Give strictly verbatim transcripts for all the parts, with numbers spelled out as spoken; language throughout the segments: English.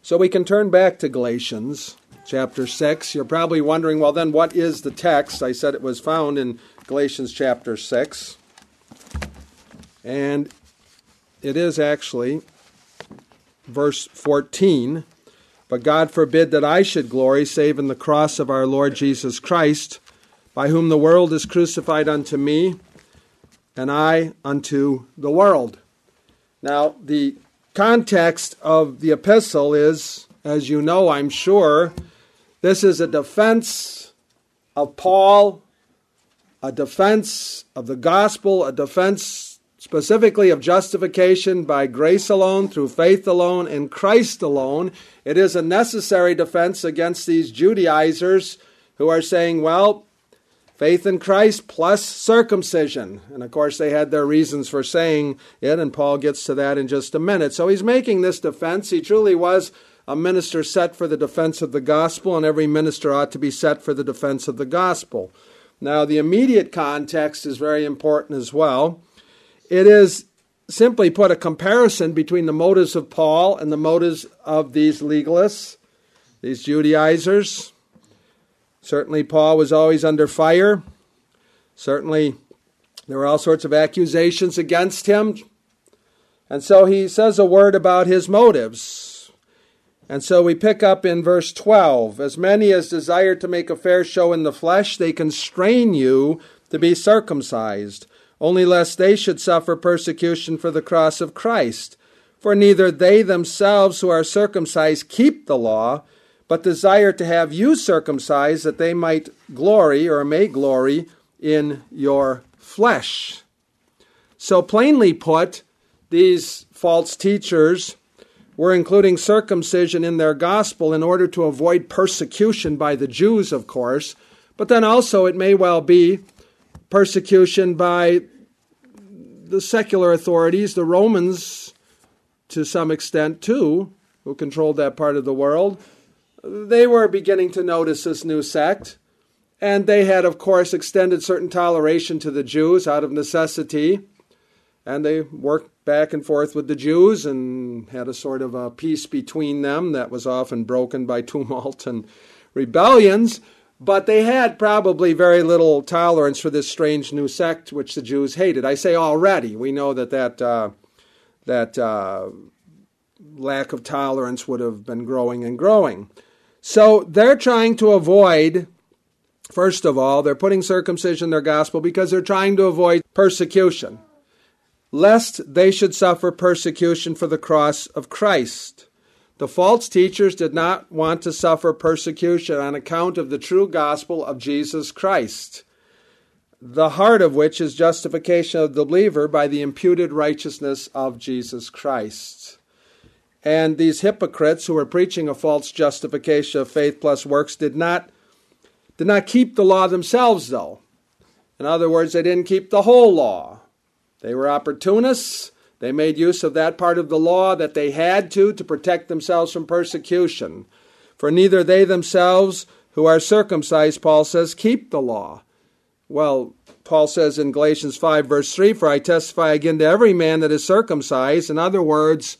So we can turn back to Galatians chapter six. You're probably wondering, well, then what is the text? I said it was found in Galatians chapter six. And it is actually verse fourteen. But God forbid that I should glory, save in the cross of our Lord Jesus Christ, by whom the world is crucified unto me, and I unto the world. Now, the context of the epistle is, as you know, I'm sure, this is a defense of Paul, a defense of the gospel, a defense specifically of justification by grace alone, through faith alone, in Christ alone. It is a necessary defense against these Judaizers who are saying, well, faith in Christ plus circumcision. And of course they had their reasons for saying it, and Paul gets to that in just a minute. So he's making this defense. He truly was a minister set for the defense of the gospel, and every minister ought to be set for the defense of the gospel. Now, the immediate context is very important as well. It is, simply put, a comparison between the motives of Paul and the motives of these legalists, these Judaizers. Certainly, Paul was always under fire. Certainly, there were all sorts of accusations against him. And so he says a word about his motives. And so we pick up in verse twelve. As many as desire to make a fair show in the flesh, they constrain you to be circumcised, only lest they should suffer persecution for the cross of Christ. For neither they themselves who are circumcised keep the law, but desire to have you circumcised, that they might glory, or may glory, in your flesh. So plainly put, these false teachers were including circumcision in their gospel in order to avoid persecution by the Jews, of course, but then also it may well be persecution by the secular authorities, the Romans to some extent too, who controlled that part of the world. They were beginning to notice this new sect, and they had, of course, extended certain toleration to the Jews out of necessity, and they worked back and forth with the Jews and had a sort of a peace between them that was often broken by tumult and rebellions. But they had probably very little tolerance for this strange new sect which the Jews hated. I say already. We know that that, uh, that uh, lack of tolerance would have been growing and growing. So they're trying to avoid, first of all, they're putting circumcision in their gospel because they're trying to avoid persecution, lest they should suffer persecution for the cross of Christ. The false teachers did not want to suffer persecution on account of the true gospel of Jesus Christ, the heart of which is justification of the believer by the imputed righteousness of Jesus Christ. And these hypocrites who were preaching a false justification of faith plus works did not, did not keep the law themselves, though. In other words, they didn't keep the whole law. They were opportunists. They made use of that part of the law that they had to to protect themselves from persecution. For neither they themselves who are circumcised, Paul says, keep the law. Well, Paul says in Galatians five, verse three, for I testify again to every man that is circumcised. In other words,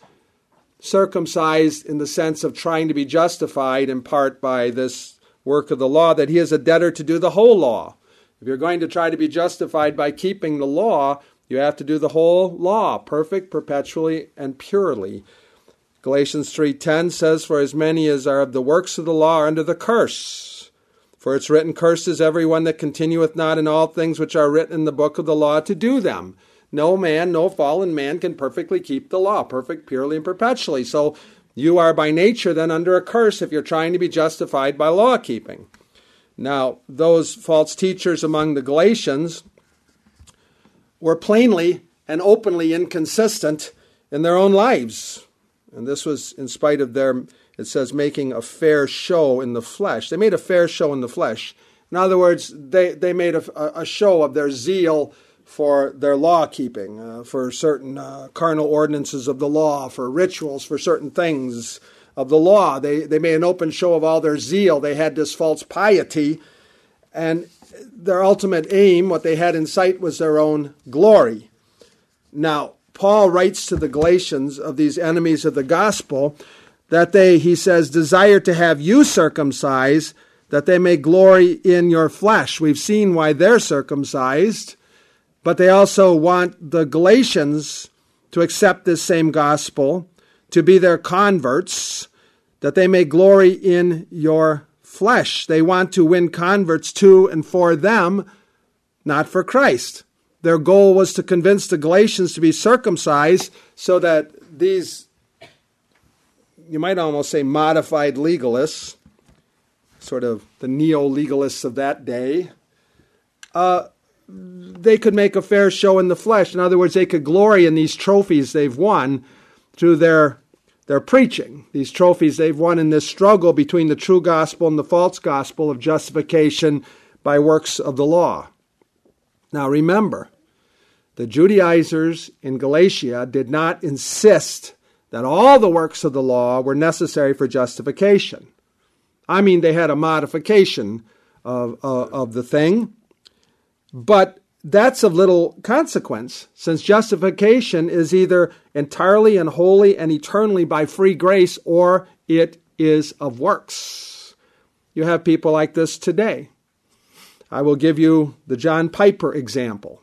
circumcised in the sense of trying to be justified in part by this work of the law, that he is a debtor to do the whole law. If you're going to try to be justified by keeping the law, you have to do the whole law, perfect, perpetually, and purely. Galatians three ten says, for as many as are of the works of the law are under the curse. For it's written, cursed is everyone that continueth not in all things which are written in the book of the law to do them. No man, no fallen man can perfectly keep the law, perfect, purely, and perpetually. So you are by nature then under a curse if you're trying to be justified by law keeping. Now, those false teachers among the Galatians were plainly and openly inconsistent in their own lives. And this was in spite of their, it says, making a fair show in the flesh. They made a fair show in the flesh. In other words, they, they made a, a show of their zeal for their law keeping, uh, for certain uh, carnal ordinances of the law, for rituals, for certain things of the law. They, they made an open show of all their zeal. They had this false piety, and their ultimate aim, what they had in sight, was their own glory. Now, Paul writes to the Galatians, of these enemies of the gospel, that they, he says, desire to have you circumcised, that they may glory in your flesh. We've seen why they're circumcised, but they also want the Galatians to accept this same gospel, to be their converts, that they may glory in your flesh. They want to win converts to and for them, not for Christ. Their goal was to convince the Galatians to be circumcised so that these, you might almost say, modified legalists, sort of the neo-legalists of that day, uh, they could make a fair show in the flesh. In other words, they could glory in these trophies they've won through their, their preaching, these trophies they've won in this struggle between the true gospel and the false gospel of justification by works of the law. Now remember, the Judaizers in Galatia did not insist that all the works of the law were necessary for justification. I mean, they had a modification of, uh, of the thing, but that's of little consequence, since justification is either entirely and wholly and eternally by free grace, or it is of works. You have people like this today. I will give you the John Piper example.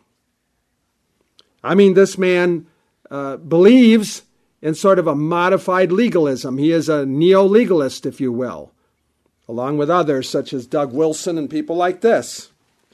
I mean, this man uh, believes in sort of a modified legalism. He is a neo-legalist, if you will, along with others such as Doug Wilson and people like this.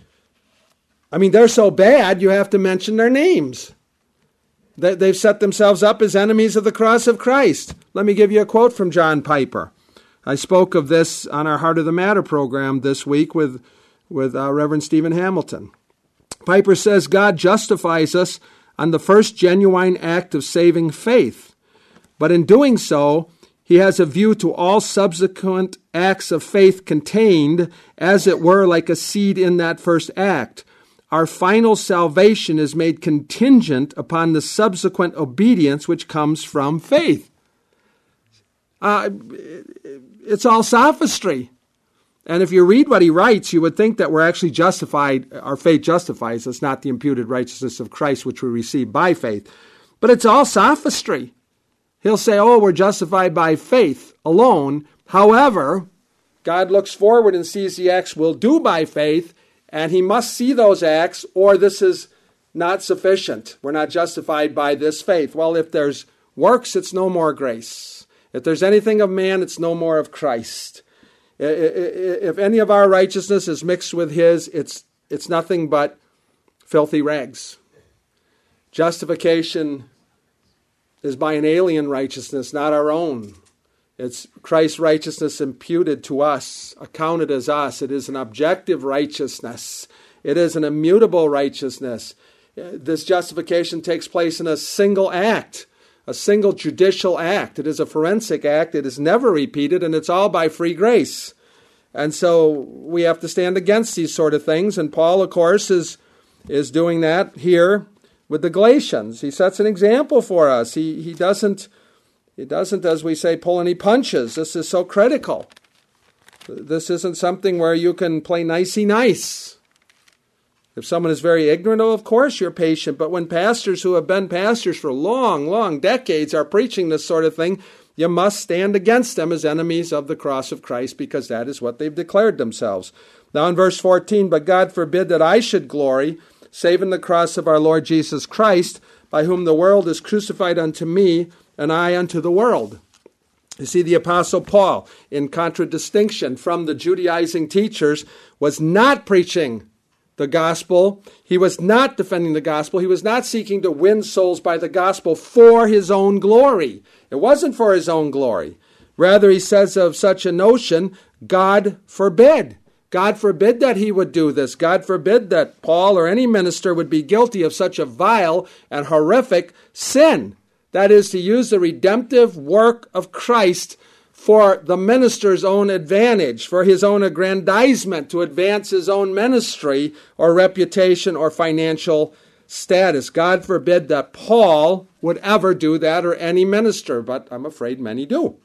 I mean, they're so bad you have to mention their names. They, they've set themselves up as enemies of the cross of Christ. Let me give you a quote from John Piper. I spoke of this on our Heart of the Matter program this week with with uh, Reverend Stephen Hamilton. Piper says, God justifies us on the first genuine act of saving faith. But in doing so, he has a view to all subsequent acts of faith contained, as it were, like a seed in that first act. Our final salvation is made contingent upon the subsequent obedience which comes from faith. Uh, it's all sophistry. And if you read what he writes, you would think that we're actually justified, our faith justifies us, not the imputed righteousness of Christ, which we receive by faith. But it's all sophistry. He'll say, oh, we're justified by faith alone. However, God looks forward and sees the acts we'll do by faith, and he must see those acts, or this is not sufficient. We're not justified by this faith. Well, if there's works, it's no more grace. If there's anything of man, it's no more of Christ. If any of our righteousness is mixed with his, it's it's nothing but filthy rags. Justification is by an alien righteousness, not our own. It's Christ's righteousness imputed to us, accounted as us. It is an objective righteousness. It is an immutable righteousness. This justification takes place in a single act, a single judicial act. It is a forensic act. It is never repeated, and it's all by free grace. And so we have to stand against these sort of things. And Paul, of course, is, is doing that here with the Galatians. He sets an example for us. He, he doesn't, he doesn't, as we say, pull any punches. This is so critical. This isn't something where you can play nicey-nice. If someone is very ignorant, oh, of course you're patient. But when pastors who have been pastors for long, long decades are preaching this sort of thing, you must stand against them as enemies of the cross of Christ, because that is what they've declared themselves. Now in verse fourteen, but God forbid that I should glory, save in the cross of our Lord Jesus Christ, by whom the world is crucified unto me, and I unto the world. You see, the Apostle Paul, in contradistinction from the Judaizing teachers, was not preaching the gospel. He was not defending the gospel. He was not seeking to win souls by the gospel for his own glory. It wasn't for his own glory. Rather, he says of such a notion, God forbid. God forbid that he would do this. God forbid that Paul or any minister would be guilty of such a vile and horrific sin. That is, to use the redemptive work of Christ for the minister's own advantage, for his own aggrandizement, to advance his own ministry or reputation or financial status. God forbid that Paul would ever do that, or any minister, but I'm afraid many do.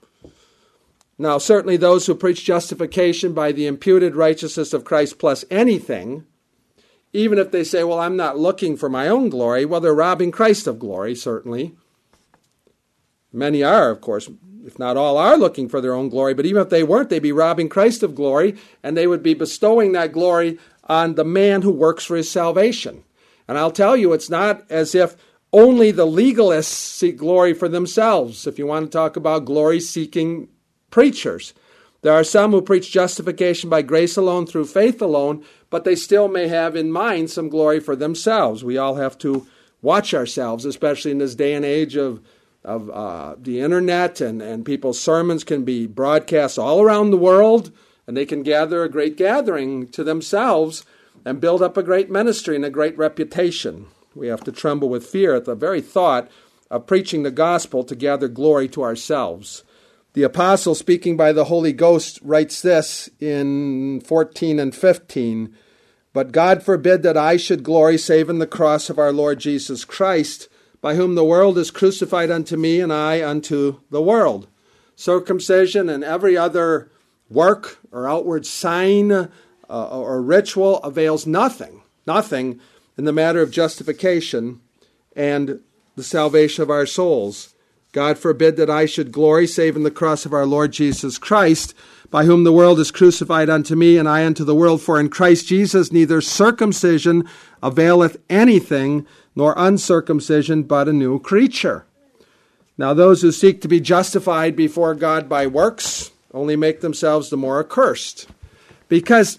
Now, certainly those who preach justification by the imputed righteousness of Christ plus anything, even if they say, well, I'm not looking for my own glory, well, they're robbing Christ of glory, certainly. Many are, of course. if not all, are looking for their own glory. But even if they weren't, they'd be robbing Christ of glory, and they would be bestowing that glory on the man who works for his salvation. And I'll tell you, it's not as if only the legalists seek glory for themselves, if you want to talk about glory-seeking preachers. There are some who preach justification by grace alone through faith alone, but they still may have in mind some glory for themselves. We all have to watch ourselves, especially in this day and age of, of uh, the internet, and, and people's sermons can be broadcast all around the world, and they can gather a great gathering to themselves and build up a great ministry and a great reputation. We have to tremble with fear at the very thought of preaching the gospel to gather glory to ourselves. The apostle, speaking by the Holy Ghost, writes this in fourteen and fifteen, "But God forbid that I should glory save in the cross of our Lord Jesus Christ, by whom the world is crucified unto me, and I unto the world." Circumcision and every other work or outward sign uh, or ritual avails nothing, nothing in the matter of justification and the salvation of our souls. God forbid that I should glory save in the cross of our Lord Jesus Christ, by whom the world is crucified unto me, and I unto the world. For in Christ Jesus neither circumcision availeth anything, nor uncircumcision, but a new creature. Now those who seek to be justified before God by works only make themselves the more accursed, because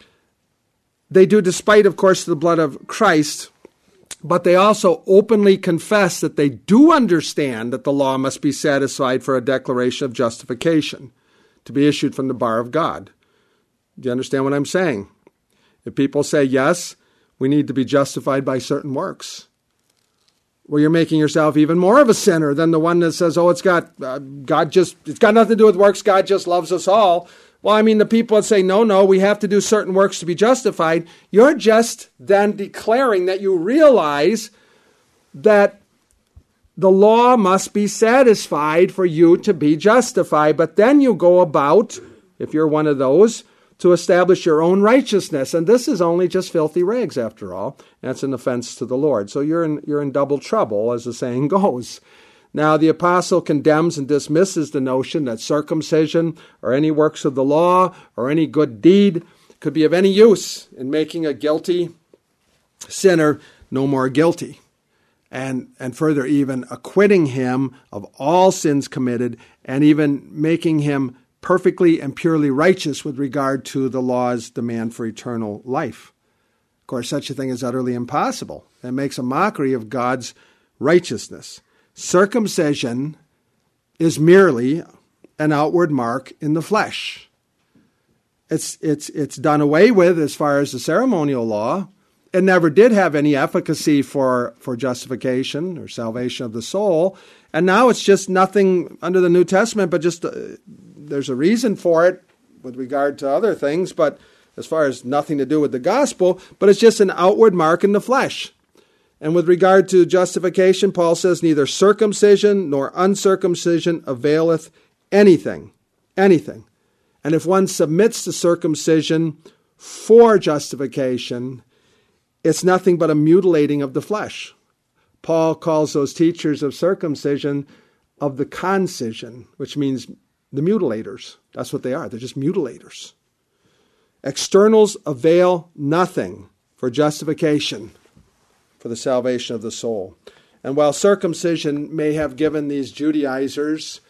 they do despite, of course, the blood of Christ, but they also openly confess that they do understand that the law must be satisfied for a declaration of justification to be issued from the bar of God. Do you understand what I'm saying? If people say, yes, we need to be justified by certain works, well, you're making yourself even more of a sinner than the one that says, oh, it's got uh, God just, it's got nothing to do with works, God just loves us all. Well, I mean, the people that say, no, no, we have to do certain works to be justified, you're just then declaring that you realize that the law must be satisfied for you to be justified. But then you go about, if you're one of those, to establish your own righteousness. And this is only just filthy rags, after all. That's an offense to the Lord. So you're in, you're in double trouble, as the saying goes. Now, the apostle condemns and dismisses the notion that circumcision or any works of the law or any good deed could be of any use in making a guilty sinner no more guilty, and, and further even acquitting him of all sins committed, and even making him perfectly and purely righteous with regard to the law's demand for eternal life. Of course, such a thing is utterly impossible. It makes a mockery of God's righteousness. Circumcision is merely an outward mark in the flesh. It's, it's, it's done away with as far as the ceremonial law. It never did have any efficacy for, for justification or salvation of the soul. And now it's just nothing under the New Testament, but just uh, there's a reason for it with regard to other things, but as far as nothing to do with the gospel, but it's just an outward mark in the flesh. And with regard to justification, Paul says, neither circumcision nor uncircumcision availeth anything, anything. And if one submits to circumcision for justification, it's nothing but a mutilating of the flesh. Paul calls those teachers of circumcision of the concision, which means the mutilators. That's what they are. They're just mutilators. Externals avail nothing for justification, for the salvation of the soul. And while circumcision may have given these Judaizers,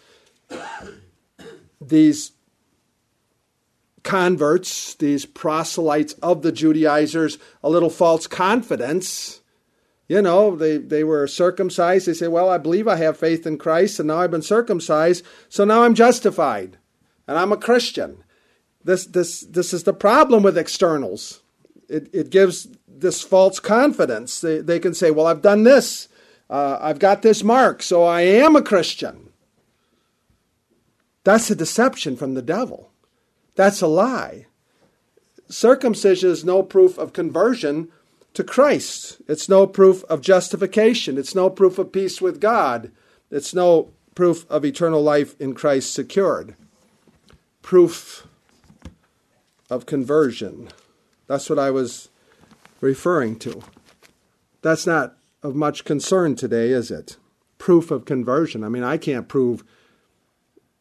these converts, these proselytes of the Judaizers, a little false confidence, you know, they, they were circumcised. They say, well, I believe I have faith in Christ, and now I've been circumcised, so now I'm justified, and I'm a Christian. This, this, this is the problem with externals. It, it gives this false confidence. They, they can say, well, I've done this. Uh, I've got this mark, so I am a Christian. That's a deception from the devil. That's a lie. Circumcision is no proof of conversion to Christ. It's no proof of justification. It's no proof of peace with God. It's no proof of eternal life in Christ secured. Proof of conversion. That's what I was referring to. That's not of much concern today, is it? Proof of conversion. I mean, I can't prove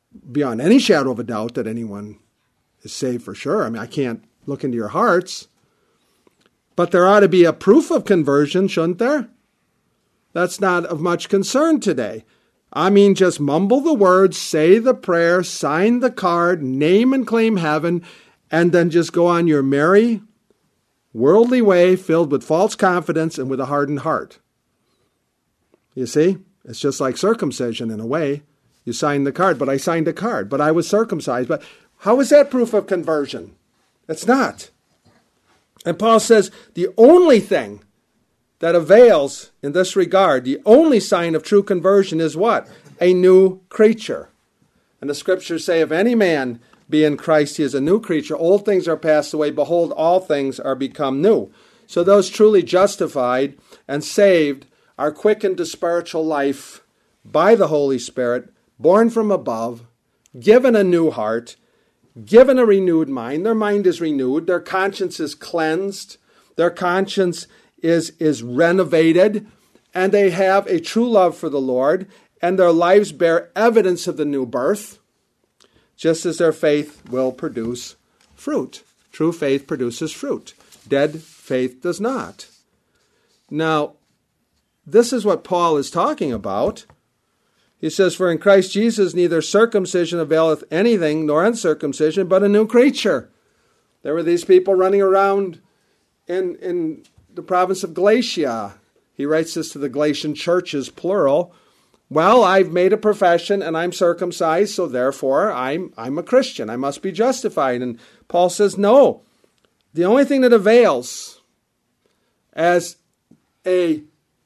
beyond any shadow of a doubt that anyone is saved for sure. I mean, I can't look into your hearts. But there ought to be a proof of conversion, shouldn't there? That's not of much concern today. I mean, just mumble the words, say the prayer, sign the card, name and claim heaven, and then just go on your merry, worldly way filled with false confidence and with a hardened heart. You see? It's just like circumcision in a way. You signed the card, but I signed a card, but I was circumcised. But how is that proof of conversion? It's not. And Paul says the only thing that avails in this regard, the only sign of true conversion is what? A new creature. And the scriptures say, if any man be in Christ, he is a new creature. Old things are passed away. Behold, all things are become new. So those truly justified and saved are quickened to spiritual life by the Holy Spirit, born from above, given a new heart, given a renewed mind. Their mind is renewed. Their conscience is cleansed. Their conscience is, is renovated. And they have a true love for the Lord. And their lives bear evidence of the new birth, just as their faith will produce fruit. True faith produces fruit. Dead faith does not. Now, this is what Paul is talking about. He says, for in Christ Jesus neither circumcision availeth anything, nor uncircumcision, but a new creature. There were these people running around in, in the province of Galatia. He writes this to the Galatian churches, plural. Well, I've made a profession and I'm circumcised, so therefore I'm, I'm a Christian. I must be justified. And Paul says, no. The only thing that avails as a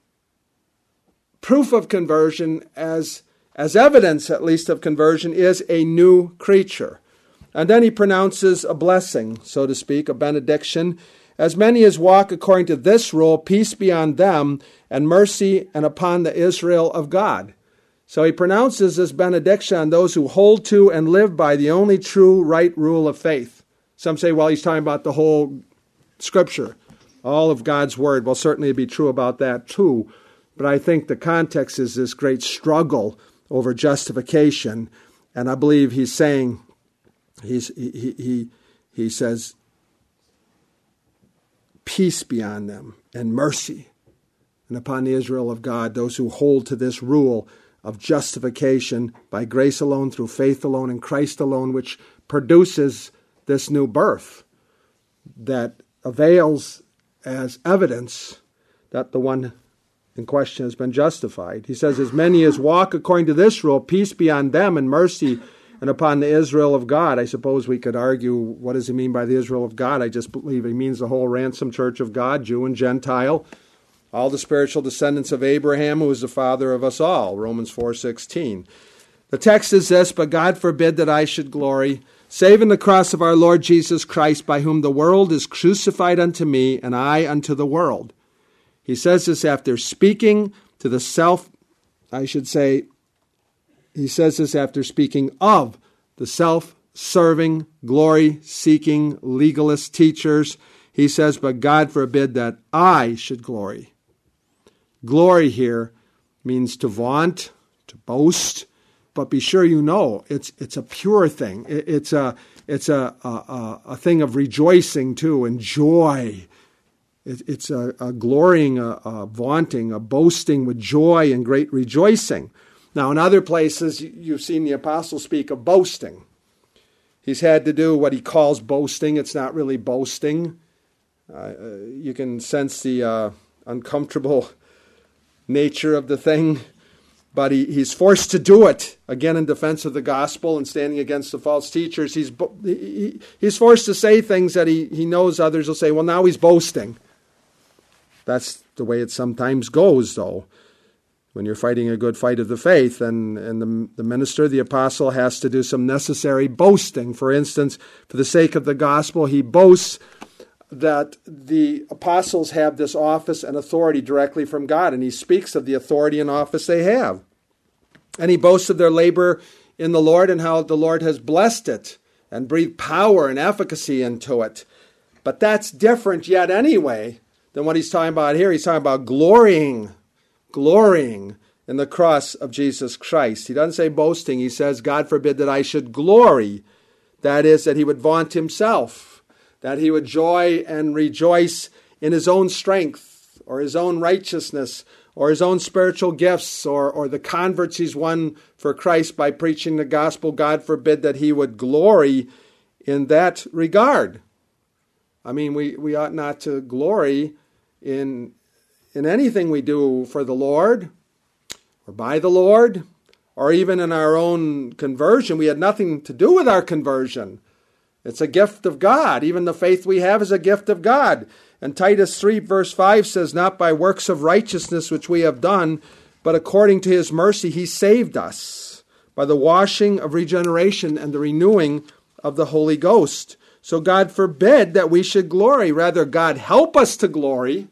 proof of conversion, as, as evidence at least of conversion, is a new creature. And then he pronounces a blessing, so to speak, a benediction. As many as walk according to this rule, peace be on them, and mercy and upon the Israel of God. So he pronounces this benediction on those who hold to and live by the only true right rule of faith. Some say, well, he's talking about the whole Scripture, all of God's Word. Well, certainly it'd be true about that too. But I think the context is this great struggle over justification. And I believe he's saying, he's, he, he, he says, peace be on them and mercy, and upon the Israel of God, those who hold to this rule of justification by grace alone, through faith alone, in Christ alone, which produces this new birth that avails as evidence that the one in question has been justified. He says, as many as walk according to this rule, peace be on them and mercy and upon the Israel of God. I suppose we could argue, what does he mean by the Israel of God? I just believe he means the whole ransomed church of God, Jew and Gentile, all the spiritual descendants of Abraham, who is the father of us all, Romans four sixteen. The text is this, but God forbid that I should glory, save in the cross of our Lord Jesus Christ, by whom the world is crucified unto me, and I unto the world. He says this after speaking to the self, I should say, he says this after speaking of the self-serving, glory-seeking legalist teachers. He says, but God forbid that I should glory. Glory here means to vaunt, to boast, but be sure you know it's it's a pure thing. It, it's a it's a, a a thing of rejoicing too, and joy. It, it's a, a glorying, a, a vaunting, a boasting with joy and great rejoicing. Now, in other places, you've seen the apostle speak of boasting. He's had to do what he calls boasting. It's not really boasting. Uh, you can sense the uh, uncomfortable nature of the thing, but he, he's forced to do it, again in defense of the gospel and standing against the false teachers. He's he, he's forced to say things that he, he knows others will say, well, now he's boasting. That's the way it sometimes goes, though. When you're fighting a good fight of the faith, and, and the, the minister, the apostle, has to do some necessary boasting. For instance, for the sake of the gospel, he boasts that the apostles have this office and authority directly from God, and he speaks of the authority and office they have. And he boasts of their labor in the Lord and how the Lord has blessed it and breathed power and efficacy into it. But that's different yet anyway than what he's talking about here. He's talking about glorying, glorying in the cross of Jesus Christ. He doesn't say boasting. He says, God forbid that I should glory. That is, that he would vaunt himself, that he would joy and rejoice in his own strength or his own righteousness or his own spiritual gifts or, or the converts he's won for Christ by preaching the gospel. God forbid that he would glory in that regard. I mean, we, we ought not to glory in, in anything we do for the Lord or by the Lord, or even in our own conversion. We had nothing to do with our conversion. It's a gift of God. Even the faith we have is a gift of God. And Titus three verse five says, not by works of righteousness which we have done, but according to his mercy he saved us by the washing of regeneration and the renewing of the Holy Ghost. So God forbid that we should glory. Rather, God help us to glory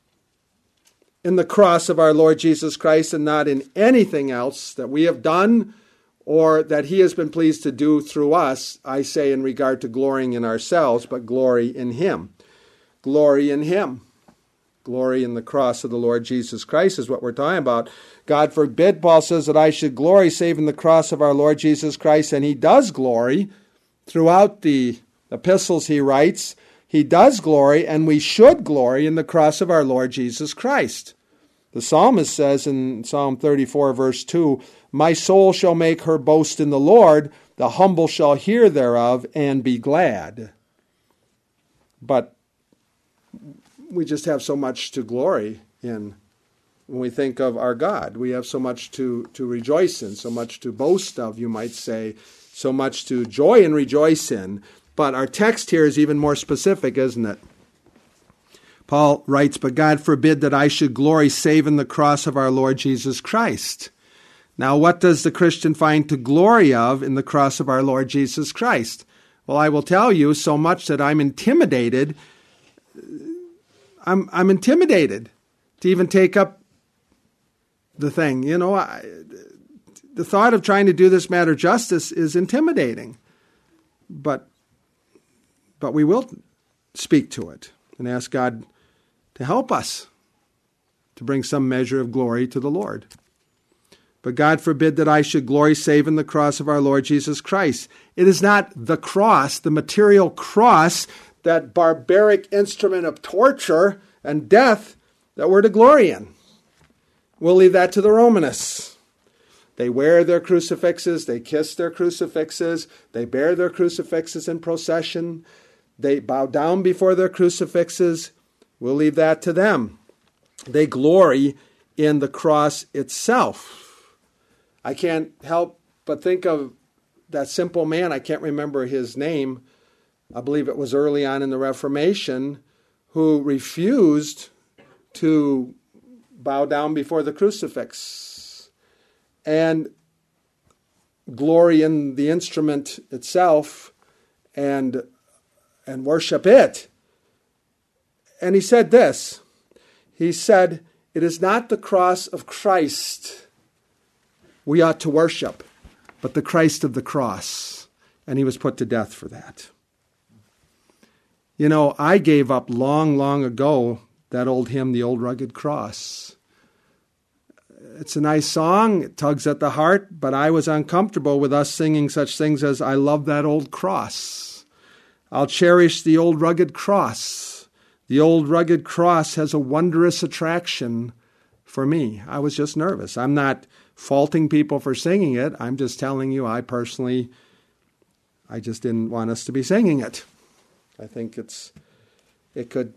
in the cross of our Lord Jesus Christ and not in anything else that we have done or that he has been pleased to do through us. I say in regard to glorying in ourselves, but glory in him. Glory in him. Glory in the cross of the Lord Jesus Christ is what we're talking about. God forbid, Paul says, that I should glory save in the cross of our Lord Jesus Christ. And he does glory throughout the epistles he writes. He does glory, and we should glory in the cross of our Lord Jesus Christ. The psalmist says in Psalm thirty-four, verse two, my soul shall make her boast in the Lord, the humble shall hear thereof and be glad. But we just have so much to glory in when we think of our God. We have so much to, to rejoice in, so much to boast of, you might say, so much to joy and rejoice in. But our text here is even more specific, isn't it? Paul writes, but God forbid that I should glory save in the cross of our Lord Jesus Christ. Now, what does the Christian find to glory of in the cross of our Lord Jesus Christ? Well, I will tell you so much that I'm intimidated. I'm, I'm intimidated to even take up the thing. You know, I, the thought of trying to do this matter justice is intimidating. But But we will speak to it and ask God to help us to bring some measure of glory to the Lord. But God forbid that I should glory save in the cross of our Lord Jesus Christ. It is not the cross, the material cross, that barbaric instrument of torture and death that we're to glory in. We'll leave that to the Romanists. They wear their crucifixes, they kiss their crucifixes, they bear their crucifixes in procession, they bow down before their crucifixes. We'll leave that to them. They glory in the cross itself. I can't help but think of that simple man, I can't remember his name, I believe it was early on in the Reformation, who refused to bow down before the crucifix and glory in the instrument itself and and worship it. And he said this, he said, it is not the cross of Christ we ought to worship, but the Christ of the cross. And he was put to death for that. You know, I gave up long, long ago that old hymn, The Old Rugged Cross. It's a nice song, it tugs at the heart, but I was uncomfortable with us singing such things as, I love that old cross. I'll cherish the old rugged cross. The old rugged cross has a wondrous attraction for me. I was just nervous. I'm not faulting people for singing it. I'm just telling you, I personally, I just didn't want us to be singing it. I think it's, it could,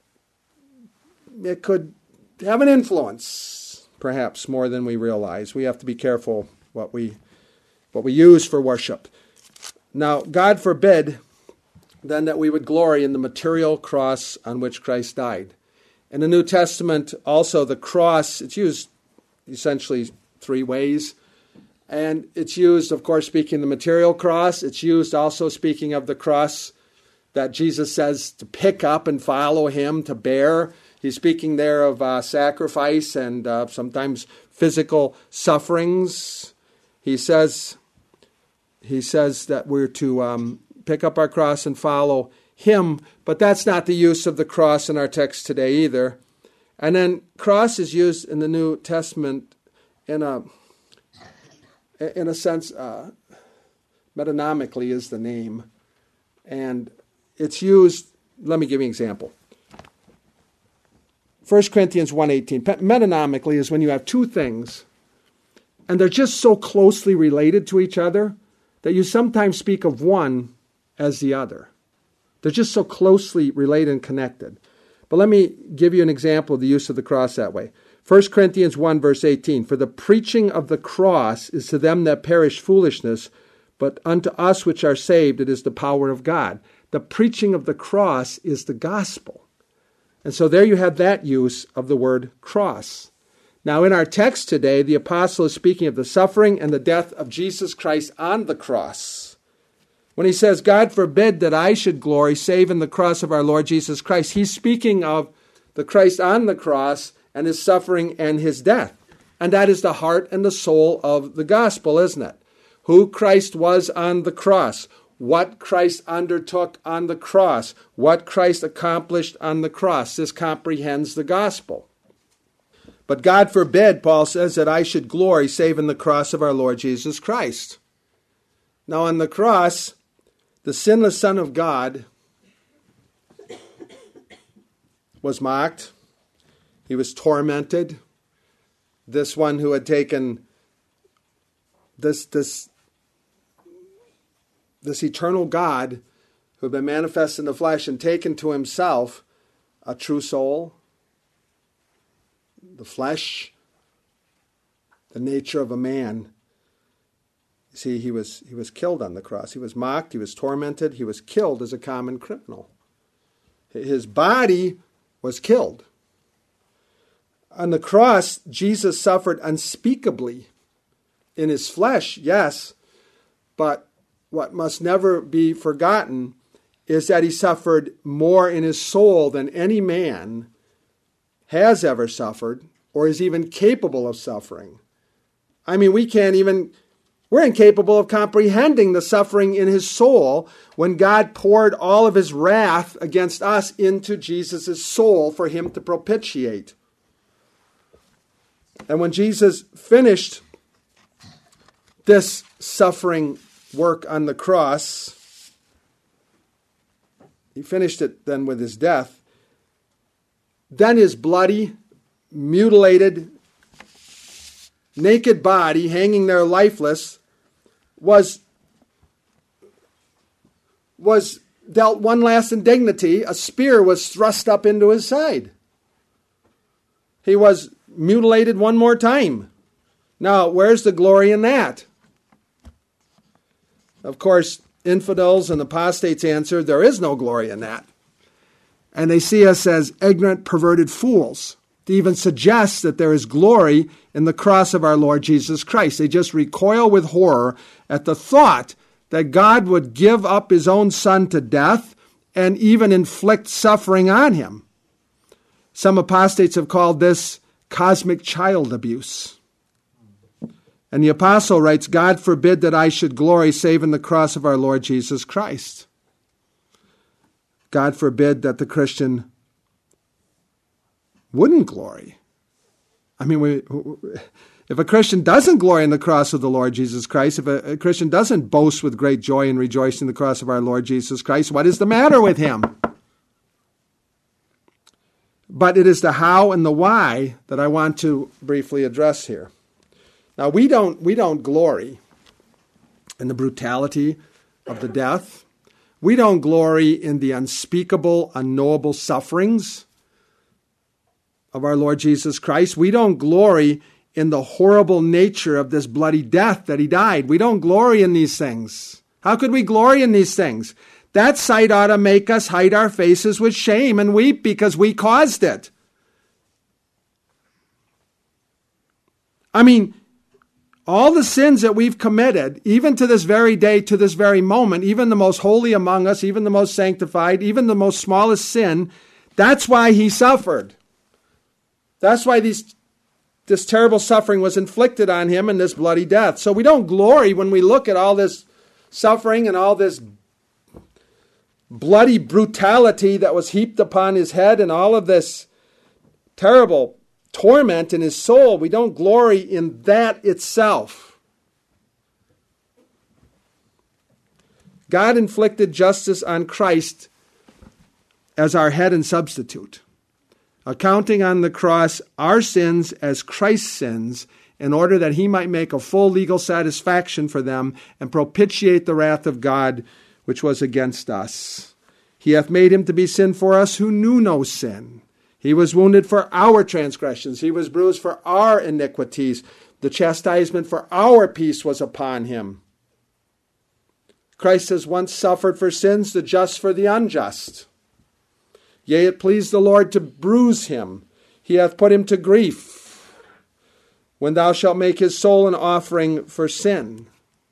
it could have an influence, perhaps more than we realize. We have to be careful what we, what we use for worship. Now, God forbid then that we would glory in the material cross on which Christ died. In the New Testament, also the cross, it's used essentially three ways. And it's used, of course, speaking of the material cross. It's used also speaking of the cross that Jesus says to pick up and follow him, to bear. He's speaking there of uh, sacrifice and uh, sometimes physical sufferings. He says, he says that we're to um, pick up our cross and follow him, but that's not the use of the cross in our text today either. And then cross is used in the New Testament in a, in a sense, uh, metonomically is the name. And it's used, let me give you an example. First Corinthians one eighteen. Metonomically is when you have two things, and they're just so closely related to each other that you sometimes speak of one as the other. They're just so closely related and connected. But let me give you an example of the use of the cross that way. First Corinthians one, verse eighteen. For the preaching of the cross is to them that perish foolishness, but unto us which are saved it is the power of God. The preaching of the cross is the gospel. And so there you have that use of the word cross. Now in our text today, the apostle is speaking of the suffering and the death of Jesus Christ on the cross. When he says, God forbid that I should glory save in the cross of our Lord Jesus Christ, he's speaking of the Christ on the cross and his suffering and his death. And that is the heart and the soul of the gospel, isn't it? Who Christ was on the cross, what Christ undertook on the cross, what Christ accomplished on the cross. This comprehends the gospel. But God forbid, Paul says, that I should glory save in the cross of our Lord Jesus Christ. Now on the cross, the sinless Son of God was mocked. He was tormented. This one who had taken this, this, this eternal God who had been manifest in the flesh and taken to himself a true soul, the flesh, the nature of a man. See, he was he was killed on the cross. He was mocked, he was tormented, he was killed as a common criminal. His body was killed. On the cross, Jesus suffered unspeakably in his flesh, yes, but what must never be forgotten is that he suffered more in his soul than any man has ever suffered or is even capable of suffering. I mean, we can't even, we're incapable of comprehending the suffering in his soul when God poured all of his wrath against us into Jesus' soul for him to propitiate. And when Jesus finished this suffering work on the cross, he finished it then with his death. Then his bloody, mutilated, naked body hanging there lifeless was, was dealt one last indignity. A spear was thrust up into his side. He was mutilated one more time. Now, where's the glory in that? Of course, infidels and apostates answer, there is no glory in that. And they see us as ignorant, perverted fools to even suggest that there is glory in the cross of our Lord Jesus Christ. They just recoil with horror at the thought that God would give up his own son to death and even inflict suffering on him. Some apostates have called this cosmic child abuse. And the apostle writes, God forbid that I should glory save in the cross of our Lord Jesus Christ. God forbid that the Christian wouldn't glory. I mean, we, if a Christian doesn't glory in the cross of the Lord Jesus Christ, if a, a Christian doesn't boast with great joy and rejoice in the cross of our Lord Jesus Christ, what is the matter with him? But it is the how and the why that I want to briefly address here. Now, we don't, we don't glory in the brutality of the death. We don't glory in the unspeakable, unknowable sufferings of our Lord Jesus Christ. We don't glory in the horrible nature of this bloody death that he died. We don't glory in these things. How could we glory in these things? That sight ought to make us hide our faces with shame and weep because we caused it. I mean, all the sins that we've committed, even to this very day, to this very moment, even the most holy among us, even the most sanctified, even the most smallest sin, that's why he suffered. That's why these, this terrible suffering was inflicted on him in this bloody death. So we don't glory when we look at all this suffering and all this bloody brutality that was heaped upon his head and all of this terrible torment in his soul. We don't glory in that itself. God inflicted justice on Christ as our head and substitute, accounting on the cross our sins as Christ's sins, in order that he might make a full legal satisfaction for them and propitiate the wrath of God which was against us. He hath made him to be sin for us who knew no sin. He was wounded for our transgressions. He was bruised for our iniquities. The chastisement for our peace was upon him. Christ has once suffered for sins, the just for the unjust. Yea, it pleased the Lord to bruise him. He hath put him to grief, when thou shalt make his soul an offering for sin.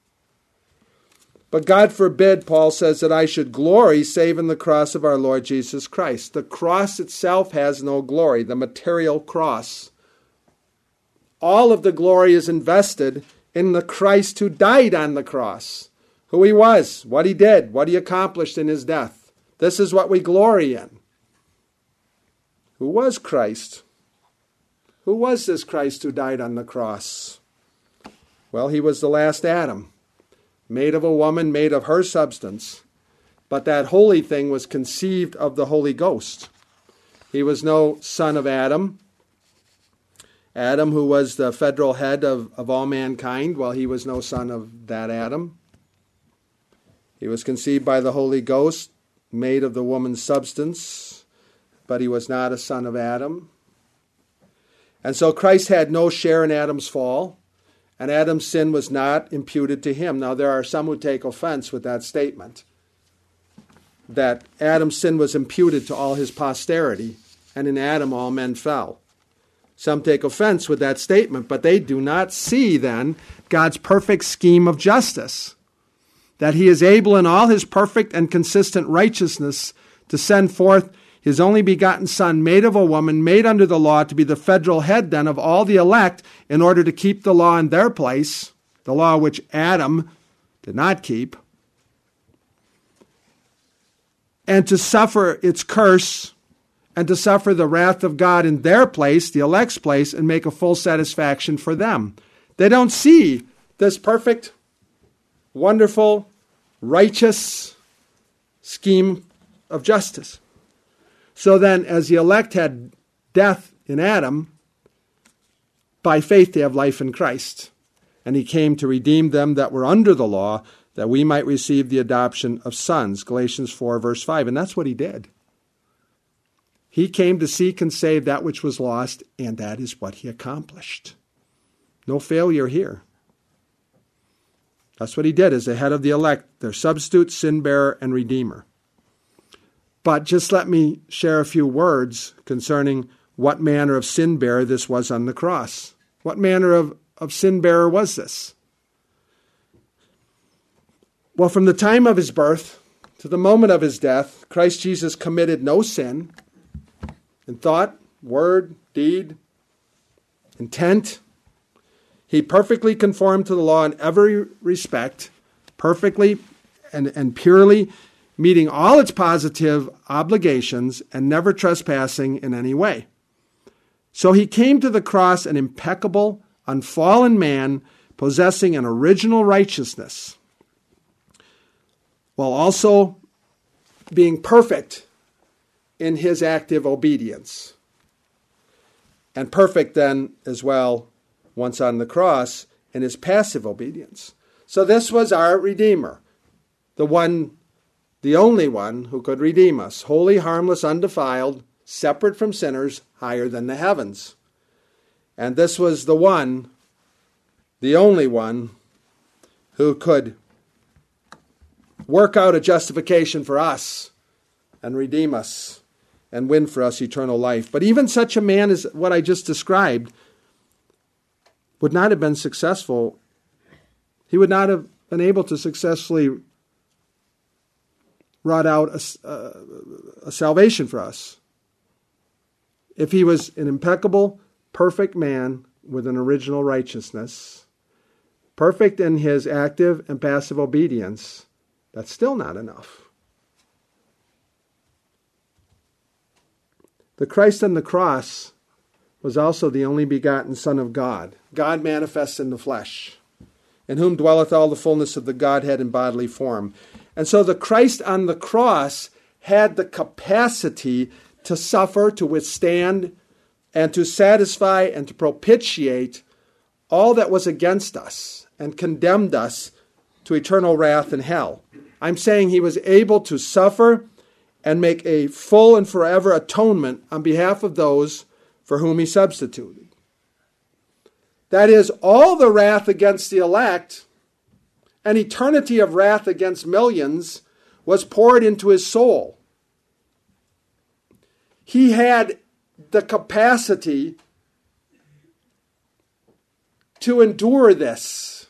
But God forbid, Paul says, that I should glory save in the cross of our Lord Jesus Christ. The cross itself has no glory, the material cross. All of the glory is invested in the Christ who died on the cross, who he was, what he did, what he accomplished in his death. This is what we glory in. Who was Christ? Who was this Christ who died on the cross? Well, he was the last Adam, made of a woman, made of her substance. But that holy thing was conceived of the Holy Ghost. He was no son of Adam. Adam, who was the federal head of, of all mankind, well, he was no son of that Adam. He was conceived by the Holy Ghost, made of the woman's substance, but he was not a son of Adam. And so Christ had no share in Adam's fall, and Adam's sin was not imputed to him. Now, there are some who take offense with that statement, that Adam's sin was imputed to all his posterity, and in Adam all men fell. Some take offense with that statement, but they do not see then God's perfect scheme of justice, that he is able in all his perfect and consistent righteousness to send forth his only begotten Son, made of a woman, made under the law, to be the federal head then of all the elect, in order to keep the law in their place, the law which Adam did not keep, and to suffer its curse, and to suffer the wrath of God in their place, the elect's place, and make a full satisfaction for them. They don't see this perfect, wonderful, righteous scheme of justice. So then, as the elect had death in Adam, by faith they have life in Christ. And he came to redeem them that were under the law, that we might receive the adoption of sons. Galatians four, verse five. And that's what he did. He came to seek and save that which was lost, and that is what he accomplished. No failure here. That's what he did as the head of the elect, their substitute, sin bearer, and redeemer. But just let me share a few words concerning what manner of sin bearer this was on the cross. What manner of, of sin bearer was this? Well, from the time of his birth to the moment of his death, Christ Jesus committed no sin in thought, word, deed, intent. He perfectly conformed to the law in every respect, perfectly and, and purely, meeting all its positive obligations and never trespassing in any way. So he came to the cross an impeccable, unfallen man, possessing an original righteousness, while also being perfect in his active obedience. And perfect then as well, once on the cross, in his passive obedience. So this was our Redeemer, the one the only one who could redeem us, holy, harmless, undefiled, separate from sinners, higher than the heavens. And this was the one, the only one, who could work out a justification for us and redeem us and win for us eternal life. But even such a man as what I just described would not have been successful. He would not have been able to successfully wrought out a, uh, a salvation for us if he was an impeccable, perfect man with an original righteousness, perfect in his active and passive obedience. That's still not enough. The Christ on the cross was also the only begotten Son of God, God manifest in the flesh, in whom dwelleth all the fullness of the Godhead in bodily form. And so the Christ on the cross had the capacity to suffer, to withstand, and to satisfy and to propitiate all that was against us and condemned us to eternal wrath in hell. I'm saying he was able to suffer and make a full and forever atonement on behalf of those for whom he substituted. That is, all the wrath against the elect, an eternity of wrath against millions, was poured into his soul. He had the capacity to endure this.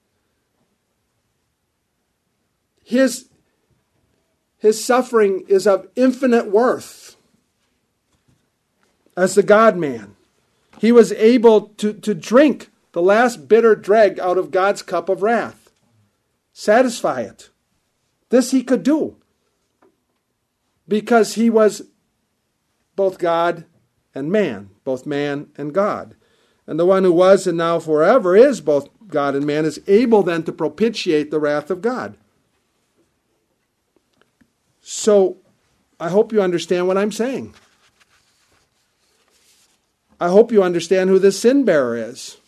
His, his suffering is of infinite worth. As the God-man, he was able to, to drink the last bitter dreg out of God's cup of wrath. Satisfy it. This he could do. Because he was both God and man. Both man and God. And the one who was and now forever is both God and man is able then to propitiate the wrath of God. So, I hope you understand what I'm saying. I hope you understand who this sin bearer is.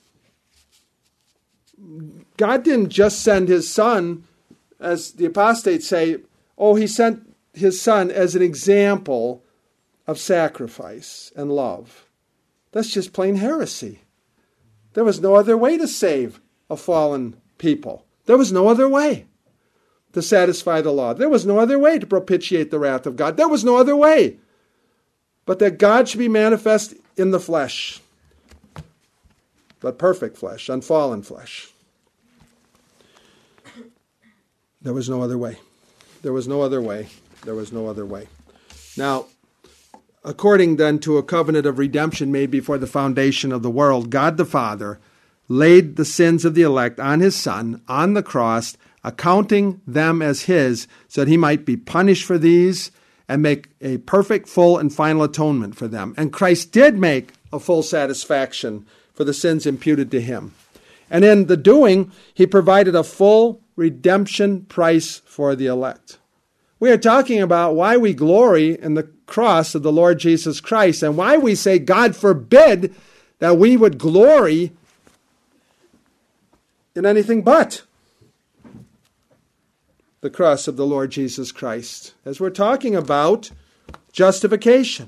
God didn't just send his son, as the apostates say, oh, he sent his son as an example of sacrifice and love. That's just plain heresy. There was no other way to save a fallen people. There was no other way to satisfy the law. There was no other way to propitiate the wrath of God. There was no other way but that God should be manifest in the flesh, but perfect flesh, unfallen flesh. There was no other way. There was no other way. There was no other way. Now, according then to a covenant of redemption made before the foundation of the world, God the Father laid the sins of the elect on his Son on the cross, accounting them as his, so that he might be punished for these and make a perfect, full, and final atonement for them. And Christ did make a full satisfaction for the sins imputed to him. And in the doing, he provided a full redemption price for the elect. We are talking about why we glory in the cross of the Lord Jesus Christ and why we say, God forbid that we would glory in anything but the cross of the Lord Jesus Christ, as we're talking about justification.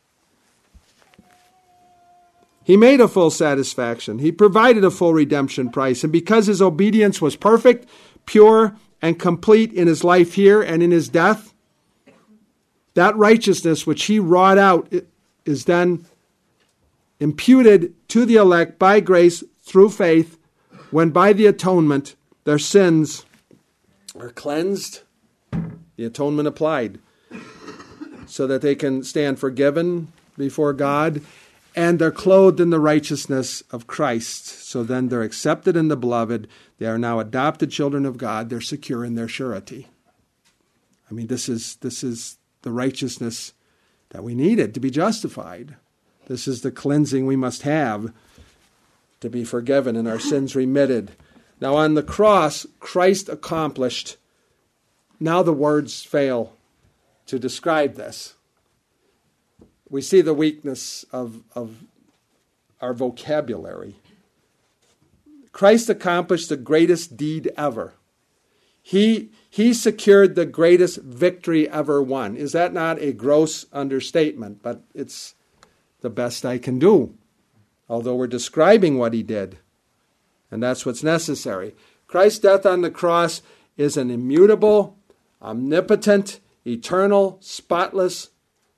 He made a full satisfaction. He provided a full redemption price. And because his obedience was perfect, pure, and complete in his life here and in his death, that righteousness which he wrought out is then imputed to the elect by grace through faith, when by the atonement their sins are cleansed, the atonement applied, so that they can stand forgiven before God, and they're clothed in the righteousness of Christ. So then they're accepted in the beloved. They are now adopted children of God. They're secure in their surety. I mean, this is this is the righteousness that we needed to be justified. This is the cleansing we must have to be forgiven and our sins remitted. Now on the cross, Christ accomplished. Now the words fail to describe this. We see the weakness of, of our vocabulary. Christ accomplished the greatest deed ever. He, he secured the greatest victory ever won. Is that not a gross understatement? But it's the best I can do, although we're describing what he did. And that's what's necessary. Christ's death on the cross is an immutable, omnipotent, eternal, spotless,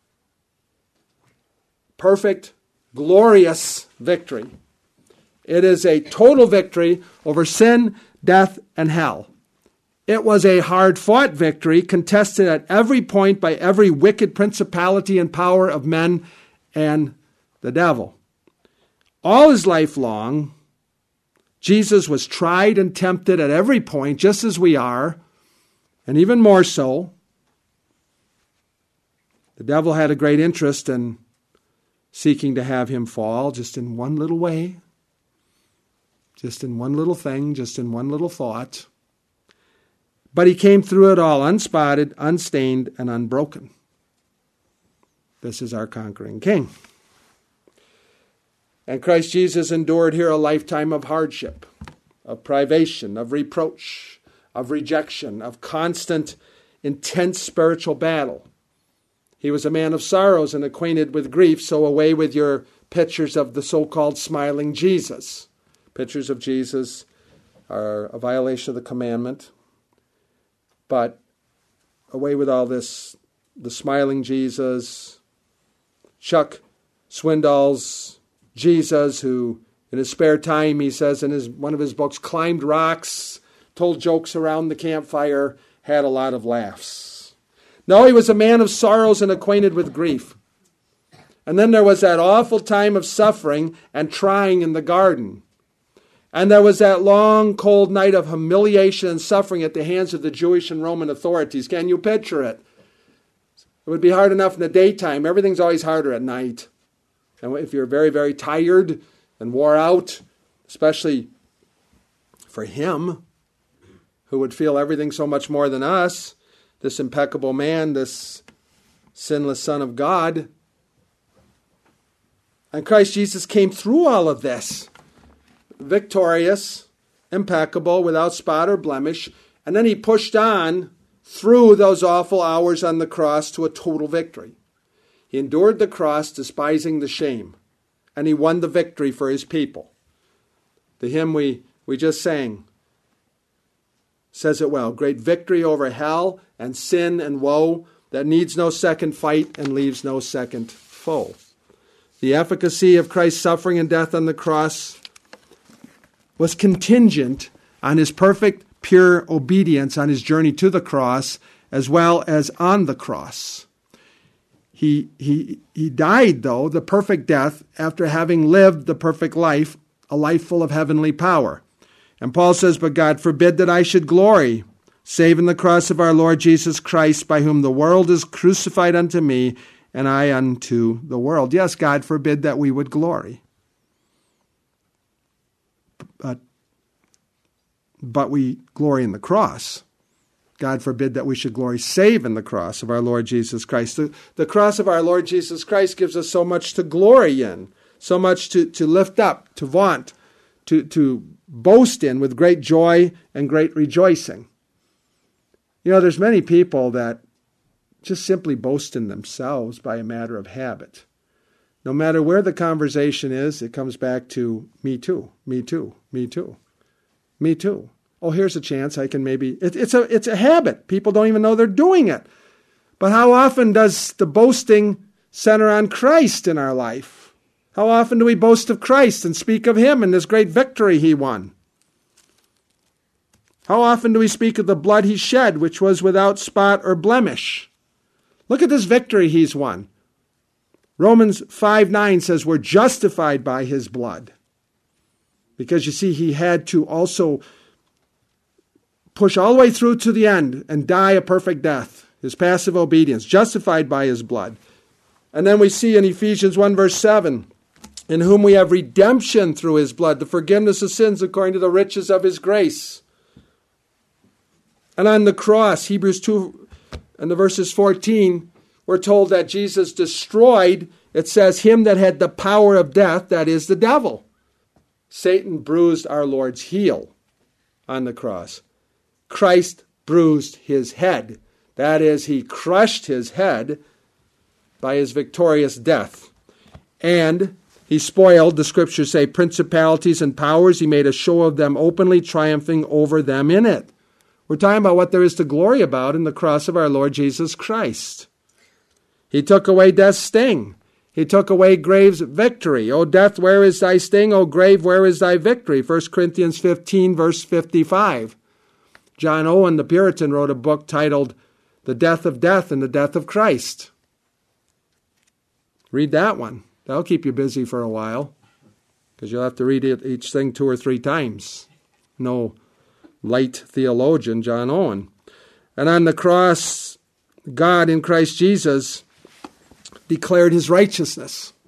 perfect, glorious victory. It is a total victory over sin, death, and hell. It was a hard-fought victory, contested at every point by every wicked principality and power of men and the devil. All his life long, Jesus was tried and tempted at every point, just as we are, and even more so. The devil had a great interest in seeking to have him fall just in one little way, just in one little thing, just in one little thought. But he came through it all unspotted, unstained, and unbroken. This is our conquering King. And Christ Jesus endured here a lifetime of hardship, of privation, of reproach, of rejection, of constant, intense spiritual battle. He was a man of sorrows and acquainted with grief, so away with your pictures of the so-called smiling Jesus. Pictures of Jesus are a violation of the commandment, but away with all this, the smiling Jesus, Chuck Swindoll's Jesus, who in his spare time, he says in his one of his books, climbed rocks, told jokes around the campfire, had a lot of laughs. No, he was a man of sorrows and acquainted with grief. And then there was that awful time of suffering and trying in the garden. And there was that long, cold night of humiliation and suffering at the hands of the Jewish and Roman authorities. Can you picture it? It would be hard enough in the daytime. Everything's always harder at night. And if you're very, very tired and wore out, especially for him, who would feel everything so much more than us, this impeccable man, this sinless Son of God. And Christ Jesus came through all of this, victorious, impeccable, without spot or blemish, and then he pushed on through those awful hours on the cross to a total victory. He endured the cross, despising the shame, and he won the victory for his people. The hymn we, we just sang says it well. Great victory over hell and sin and woe that needs no second fight and leaves no second foe. The efficacy of Christ's suffering and death on the cross was contingent on his perfect, pure obedience on his journey to the cross as well as on the cross. He, he, he died, though, the perfect death after having lived the perfect life, a life full of heavenly power. And Paul says, but God forbid that I should glory, save in the cross of our Lord Jesus Christ, by whom the world is crucified unto me, and I unto the world. Yes, God forbid that we would glory. But, but we glory in the cross. God forbid that we should glory save in the cross of our Lord Jesus Christ. The, the cross of our Lord Jesus Christ gives us so much to glory in, so much to, to lift up, to vaunt, to, to boast in with great joy and great rejoicing. You know, there's many people that just simply boast in themselves by a matter of habit. No matter where the conversation is, it comes back to me too, me too, me too, me too. Oh, here's a chance I can maybe... It, it's a it's a habit. People don't even know they're doing it. But how often does the boasting center on Christ in our life? How often do we boast of Christ and speak of him and this great victory he won? How often do we speak of the blood he shed, which was without spot or blemish? Look at this victory he's won. Romans five nine says we're justified by his blood. Because you see, he had to also push all the way through to the end and die a perfect death. His passive obedience, justified by his blood. And then we see in Ephesians one verse seven, in whom we have redemption through his blood, the forgiveness of sins according to the riches of his grace. And on the cross, Hebrews two and the verses fourteen, we're told that Jesus destroyed, it says, him that had the power of death, that is the devil. Satan bruised our Lord's heel on the cross. Christ bruised his head. That is, he crushed his head by his victorious death. And he spoiled, the scriptures say, principalities and powers. He made a show of them openly, triumphing over them in it. We're talking about what there is to glory about in the cross of our Lord Jesus Christ. He took away death's sting. He took away grave's victory. O death, where is thy sting? O grave, where is thy victory? First Corinthians fifteen, verse fifty-five. John Owen, the Puritan, wrote a book titled The Death of Death and the Death of Christ. Read that one. That'll keep you busy for a while, because you'll have to read it, each thing two or three times. No light theologian, John Owen. And on the cross, God in Christ Jesus declared his righteousness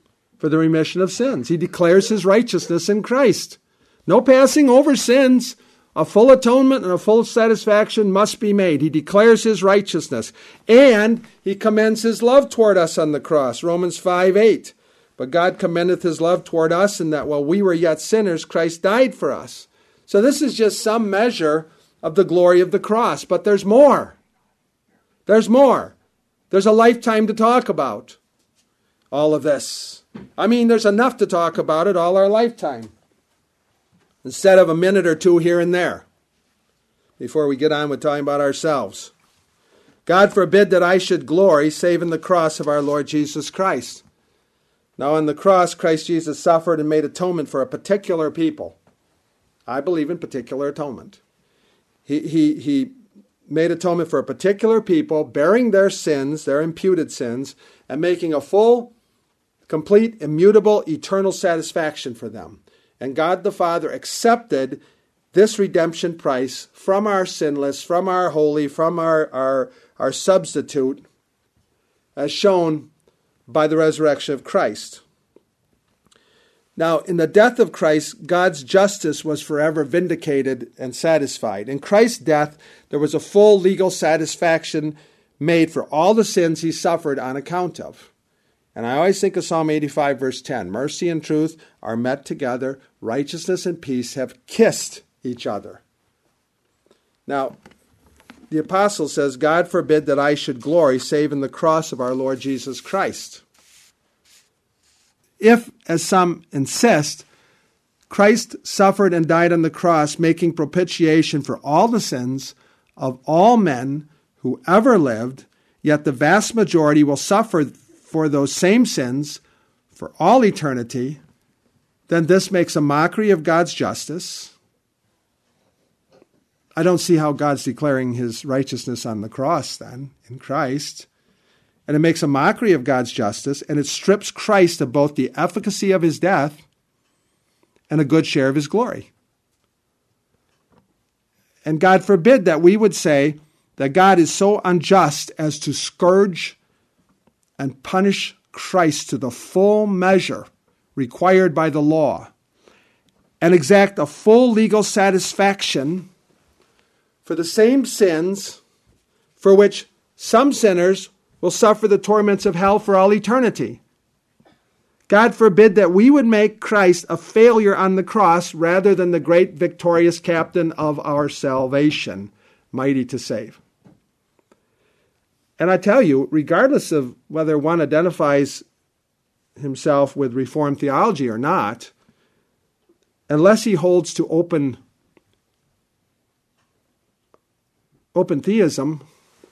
for the remission of sins. He declares his righteousness in Christ. No passing over sins. A full atonement and a full satisfaction must be made. He declares his righteousness. And he commends his love toward us on the cross. Romans five eight. But God commendeth his love toward us in that while we were yet sinners, Christ died for us. So this is just some measure of the glory of the cross. But there's more. There's more. There's a lifetime to talk about all of this. I mean, there's enough to talk about it all our lifetime, instead of a minute or two here and there, before we get on with talking about ourselves. God forbid that I should glory save in the cross of our Lord Jesus Christ. Now on the cross, Christ Jesus suffered and made atonement for a particular people. I believe in particular atonement. He, he, he made atonement for a particular people, bearing their sins, their imputed sins, and making a full, complete, immutable, eternal satisfaction for them. And God the Father accepted this redemption price from our sinless, from our holy, from our, our, our substitute, as shown by the resurrection of Christ. Now, in the death of Christ, God's justice was forever vindicated and satisfied. In Christ's death, there was a full legal satisfaction made for all the sins he suffered on account of. And I always think of Psalm eighty-five, verse ten. Mercy and truth are met together. Righteousness and peace have kissed each other. Now, the apostle says, God forbid that I should glory save in the cross of our Lord Jesus Christ. If, as some insist, Christ suffered and died on the cross, making propitiation for all the sins of all men who ever lived, yet the vast majority will suffer for those same sins for all eternity, then this makes a mockery of God's justice. I don't see how God's declaring his righteousness on the cross then, in Christ. And it makes a mockery of God's justice, and it strips Christ of both the efficacy of his death and a good share of his glory. And God forbid that we would say that God is so unjust as to scourge and punish Christ to the full measure required by the law and exact a full legal satisfaction for the same sins for which some sinners will suffer the torments of hell for all eternity. God forbid that we would make Christ a failure on the cross rather than the great victorious captain of our salvation, mighty to save. And I tell you, regardless of whether one identifies himself with Reformed theology or not, unless he holds to open, open theism,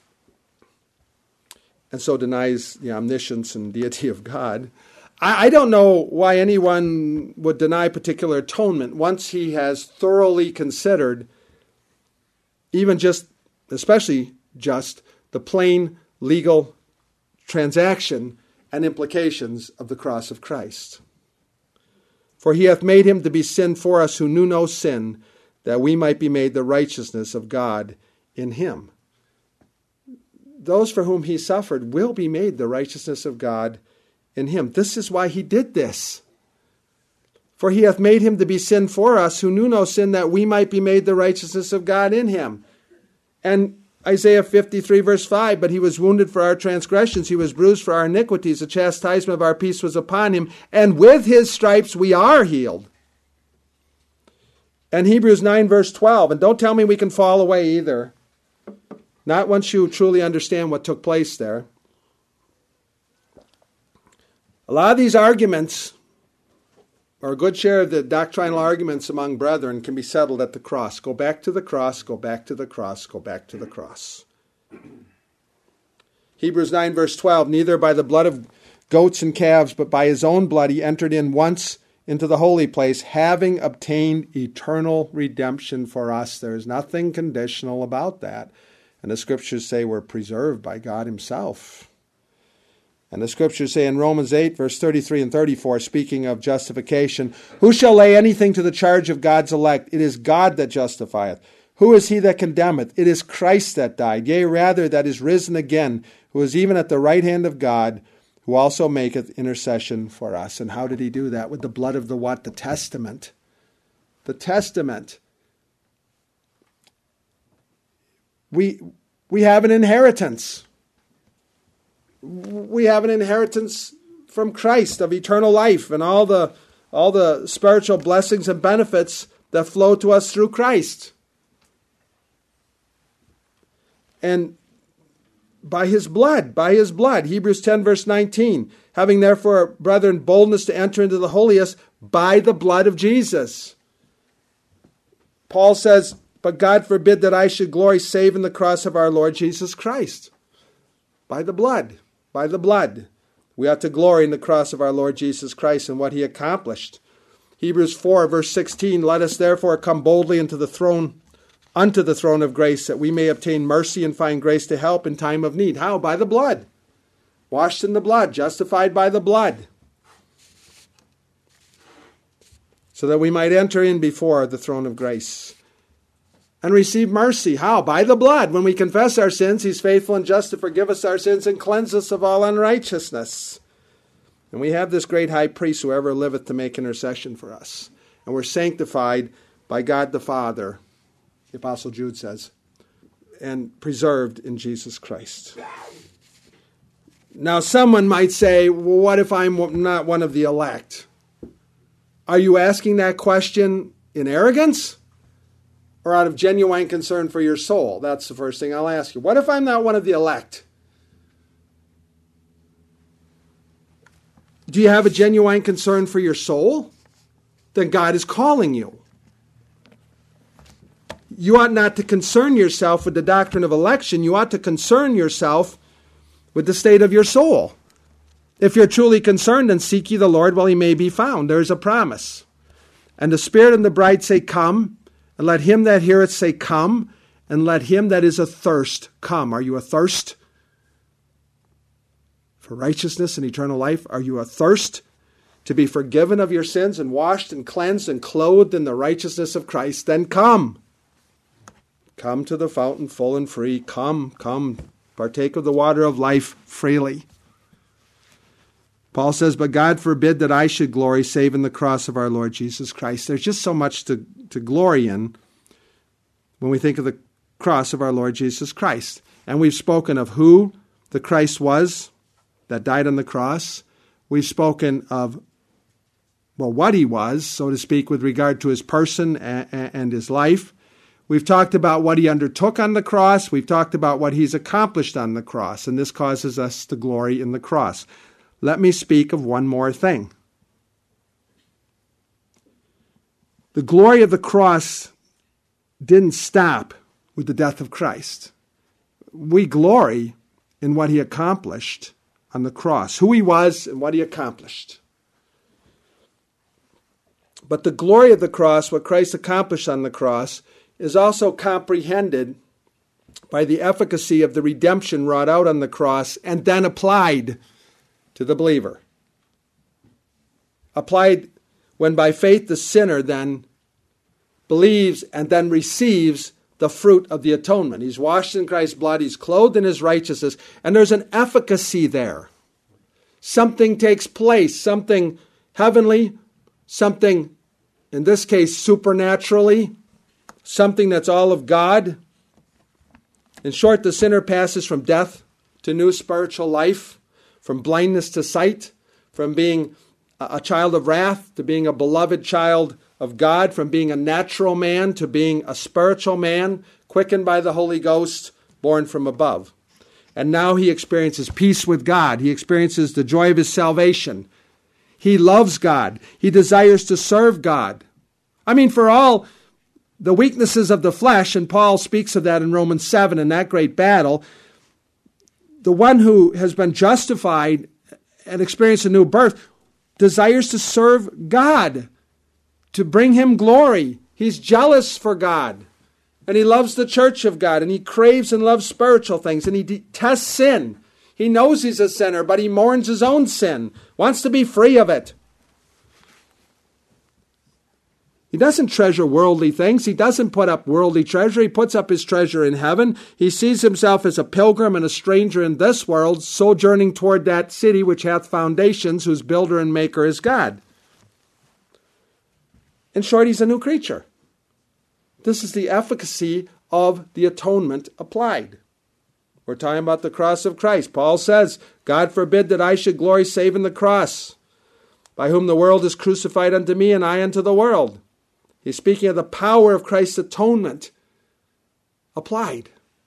and so denies the omniscience and deity of God, I, I don't know why anyone would deny particular atonement once he has thoroughly considered, even just, especially just, the plain legal transaction and implications of the cross of Christ. For he hath made him to be sin for us who knew no sin, that we might be made the righteousness of God in him. Those for whom he suffered will be made the righteousness of God in him. This is why he did this. For he hath made him to be sin for us who knew no sin, that we might be made the righteousness of God in him. And Isaiah fifty-three, verse five, but he was wounded for our transgressions, he was bruised for our iniquities, the chastisement of our peace was upon him, and with his stripes we are healed. And Hebrews nine, verse twelve, and don't tell me we can fall away either. Not once you truly understand what took place there. A lot of these arguments, or a good share of the doctrinal arguments among brethren, can be settled at the cross. Go back to the cross, go back to the cross, go back to the cross. Hebrews nine, verse twelve, neither by the blood of goats and calves, but by his own blood he entered in once into the holy place, having obtained eternal redemption for us. There is nothing conditional about that. And the scriptures say we're preserved by God himself. And the scriptures say in Romans eight, verse thirty-three and thirty-four, speaking of justification, who shall lay anything to the charge of God's elect? It is God that justifieth. Who is he that condemneth? It is Christ that died, yea, rather that is risen again, who is even at the right hand of God, who also maketh intercession for us. And how did he do that? With the blood of the what? The testament. The testament. We, we have an inheritance. We have an inheritance from Christ of eternal life and all the, all the spiritual blessings and benefits that flow to us through Christ. And by his blood, by his blood, Hebrews ten verse nineteen, having therefore, brethren, boldness to enter into the holiest by the blood of Jesus. Paul says, but God forbid that I should glory save in the cross of our Lord Jesus Christ. By the blood, by the blood. We ought to glory in the cross of our Lord Jesus Christ and what he accomplished. Hebrews four verse sixteen, let us therefore come boldly into the throne unto the throne of grace, that we may obtain mercy and find grace to help in time of need. How? By the blood. Washed in the blood, justified by the blood. So that we might enter in before the throne of grace and receive mercy. How? By the blood. When we confess our sins, he's faithful and just to forgive us our sins and cleanse us of all unrighteousness. And we have this great high priest who ever liveth to make intercession for us. And we're sanctified by God the Father, the Apostle Jude says, and preserved in Jesus Christ. Now, someone might say, well, what if I'm not one of the elect? Are you asking that question in arrogance or out of genuine concern for your soul? That's the first thing I'll ask you. What if I'm not one of the elect? Do you have a genuine concern for your soul? Then God is calling you. You ought not to concern yourself with the doctrine of election. You ought to concern yourself with the state of your soul. If you're truly concerned, then seek ye the Lord while he may be found. There is a promise. And the Spirit and the bride say, come. And let him that heareth say, come. And let him that is athirst come. Are you athirst for righteousness and eternal life? Are you athirst to be forgiven of your sins and washed and cleansed and clothed in the righteousness of Christ? Then come. Come to the fountain full and free. Come, come, partake of the water of life freely. Paul says, but God forbid that I should glory save in the cross of our Lord Jesus Christ. There's just so much to, to glory in when we think of the cross of our Lord Jesus Christ. And we've spoken of who the Christ was that died on the cross. We've spoken of, well, what he was, so to speak, with regard to his person and, and his life. We've talked about what he undertook on the cross. We've talked about what he's accomplished on the cross, and this causes us to glory in the cross. Let me speak of one more thing. The glory of the cross didn't stop with the death of Christ. We glory in what he accomplished on the cross, who he was and what he accomplished. But the glory of the cross, what Christ accomplished on the cross, is also comprehended by the efficacy of the redemption wrought out on the cross and then applied to the believer. Applied when by faith the sinner then believes and then receives the fruit of the atonement. He's washed in Christ's blood, he's clothed in his righteousness, and there's an efficacy there. Something takes place, something heavenly, something, in this case, supernaturally, something that's all of God. In short, the sinner passes from death to new spiritual life, from blindness to sight, from being a child of wrath to being a beloved child of God, from being a natural man to being a spiritual man, quickened by the Holy Ghost, born from above. And now he experiences peace with God. He experiences the joy of his salvation. He loves God. He desires to serve God. I mean, for all the weaknesses of the flesh, and Paul speaks of that in Romans seven in that great battle, the one who has been justified and experienced a new birth desires to serve God, to bring him glory. He's jealous for God, and he loves the church of God, and he craves and loves spiritual things, and he detests sin. He knows he's a sinner, but he mourns his own sin, wants to be free of it. He doesn't treasure worldly things. He doesn't put up worldly treasure. He puts up his treasure in heaven. He sees himself as a pilgrim and a stranger in this world, sojourning toward that city which hath foundations, whose builder and maker is God. In short, he's a new creature. This is the efficacy of the atonement applied. We're talking about the cross of Christ. Paul says, God forbid that I should glory save in the cross, by whom the world is crucified unto me, and I unto the world. He's speaking of the power of Christ's atonement applied.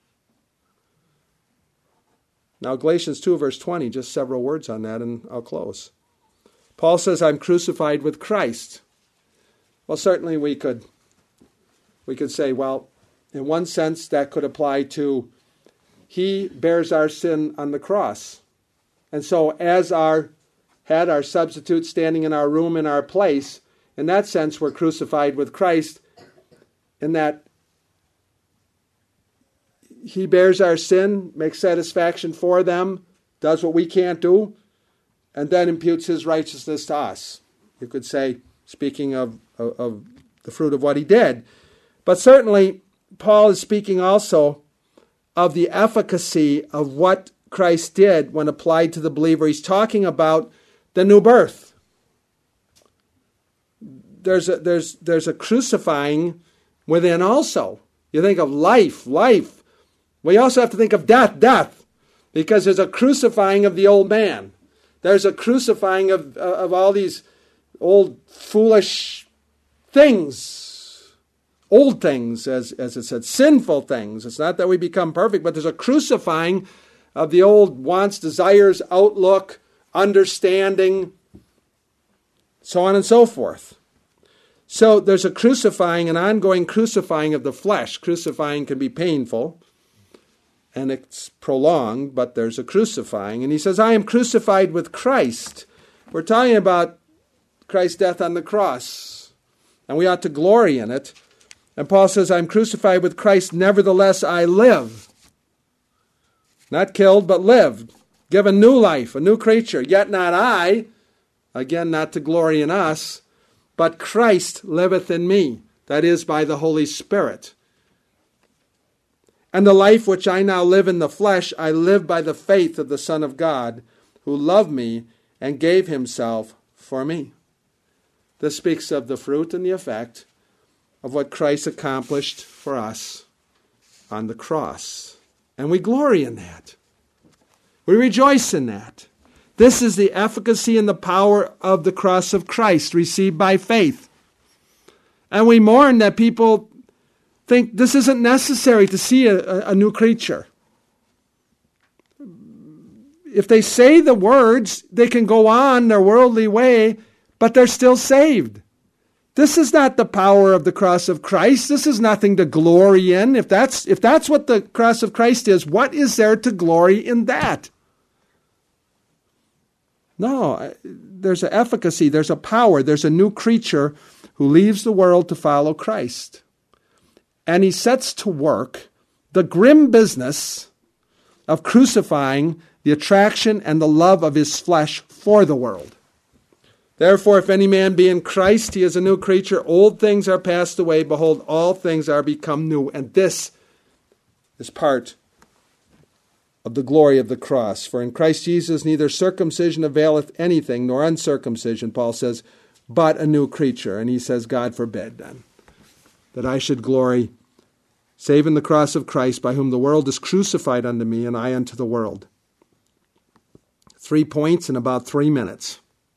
Now, Galatians two, verse twenty, just several words on that, and I'll close. Paul says, I'm crucified with Christ. Well, certainly we could, we could say, well, in one sense, that could apply to he bears our sin on the cross. And so as our had our substitute standing in our room in our place, in that sense, we're crucified with Christ, in that he bears our sin, makes satisfaction for them, does what we can't do, and then imputes his righteousness to us. You could say, speaking of, of, of the fruit of what he did. But certainly, Paul is speaking also of the efficacy of what Christ did when applied to the believer. He's talking about the new birth. There's a, there's, there's a crucifying within also. You think of life, life. We also have to think of death, death. Because there's a crucifying of the old man. There's a crucifying of, of all these old foolish things. Old things, as, as it said, sinful things. It's not that we become perfect, but there's a crucifying of the old wants, desires, outlook, understanding, so on and so forth. So there's a crucifying, an ongoing crucifying of the flesh. Crucifying can be painful, and it's prolonged, but there's a crucifying. And he says, I am crucified with Christ. We're talking about Christ's death on the cross, and we ought to glory in it. And Paul says, I'm crucified with Christ, nevertheless I live. Not killed, but lived. Given new life, a new creature. Yet not I, again, not to glory in us, but Christ liveth in me, that is, by the Holy Spirit. And the life which I now live in the flesh, I live by the faith of the Son of God, who loved me and gave himself for me. This speaks of the fruit and the effect of what Christ accomplished for us on the cross. And we glory in that. We rejoice in that. This is the efficacy and the power of the cross of Christ received by faith. And we mourn that people think this isn't necessary to see a, a new creature. If they say the words, they can go on their worldly way, but they're still saved. This is not the power of the cross of Christ. This is nothing to glory in. If that's, if that's what the cross of Christ is, what is there to glory in that? No, there's an efficacy, there's a power, there's a new creature who leaves the world to follow Christ. And he sets to work the grim business of crucifying the attraction and the love of his flesh for the world. Therefore, if any man be in Christ, he is a new creature. Old things are passed away. Behold, all things are become new. And this is part of the glory of the cross. For in Christ Jesus neither circumcision availeth anything, nor uncircumcision, Paul says, but a new creature. And he says, God forbid then, that I should glory, save in the cross of Christ, by whom the world is crucified unto me, and I unto the world. Three points in about three minutes.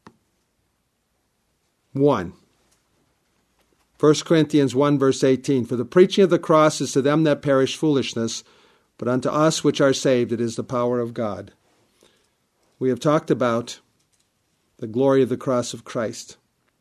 One, First Corinthians one, verse eighteen, for the preaching of the cross is to them that perish foolishness, but unto us which are saved it is the power of God. We have talked about the glory of the cross of Christ.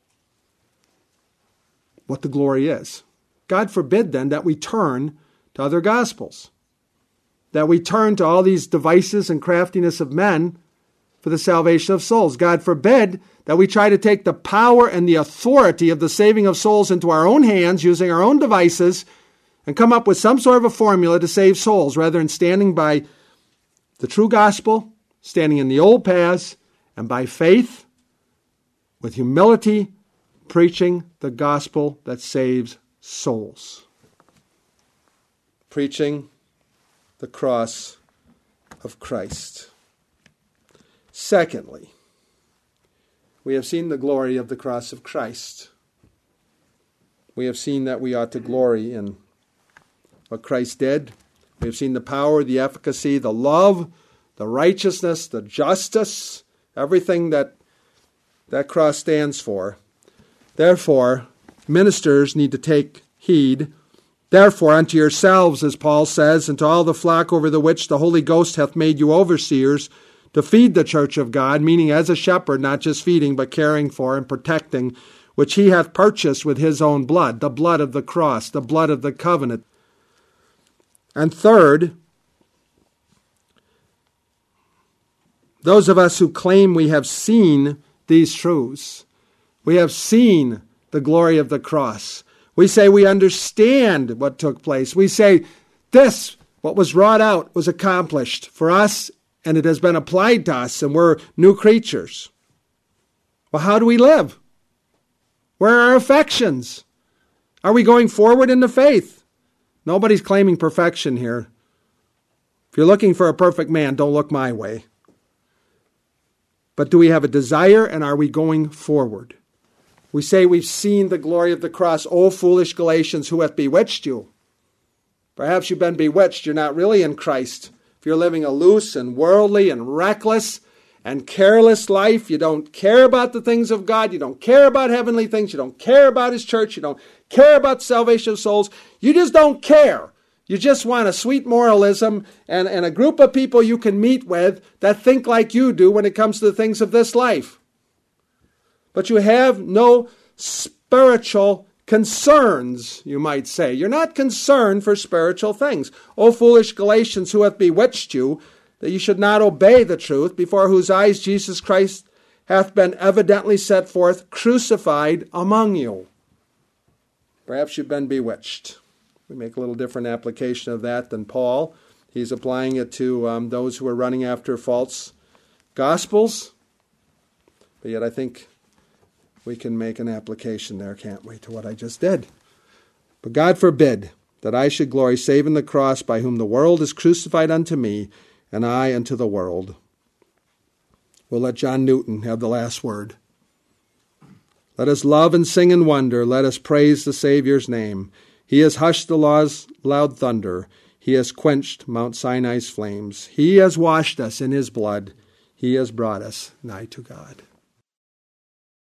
What the glory is. God forbid then that we turn to other gospels, that we turn to all these devices and craftiness of men for the salvation of souls. God forbid that we try to take the power and the authority of the saving of souls into our own hands using our own devices and come up with some sort of a formula to save souls rather than standing by the true gospel, standing in the old paths, and by faith, with humility, preaching the gospel that saves souls. Preaching the cross of Christ. Secondly, we have seen the glory of the cross of Christ. We have seen that we ought to glory in what Christ did. We have seen the power, the efficacy, the love, the righteousness, the justice, everything that that cross stands for. Therefore, ministers need to take heed. Therefore, unto yourselves, as Paul says, and to all the flock over the which the Holy Ghost hath made you overseers, to feed the church of God, meaning as a shepherd, not just feeding, but caring for and protecting, which he hath purchased with his own blood, the blood of the cross, the blood of the covenant. And third, those of us who claim we have seen these truths, we have seen the glory of the cross. We say we understand what took place. We say this, what was wrought out, was accomplished for us, and it has been applied to us, and we're new creatures. Well, how do we live? Where are our affections? Are we going forward in the faith? Nobody's claiming perfection here. If you're looking for a perfect man, don't look my way. But do we have a desire, and are we going forward? We say we've seen the glory of the cross. O foolish Galatians, who hath bewitched you? Perhaps you've been bewitched. You're not really in Christ. If you're living a loose and worldly and reckless and careless life, you don't care about the things of God, you don't care about heavenly things, you don't care about His church, you don't care about the salvation of souls, you just don't care. You just want a sweet moralism and, and a group of people you can meet with that think like you do when it comes to the things of this life. But you have no spiritual concerns, you might say. You're not concerned for spiritual things. O foolish Galatians, who hath bewitched you, that you should not obey the truth, before whose eyes Jesus Christ hath been evidently set forth, crucified among you. Perhaps you've been bewitched. We make a little different application of that than Paul. He's applying it to um, those who are running after false gospels. But yet I think we can make an application there, can't we, to what I just did. But God forbid that I should glory save in the cross, by whom the world is crucified unto me, and I unto the world. We'll let John Newton have the last word. Let us love and sing and wonder. Let us praise the Savior's name. He has hushed the law's loud thunder. He has quenched Mount Sinai's flames. He has washed us in His blood. He has brought us nigh to God.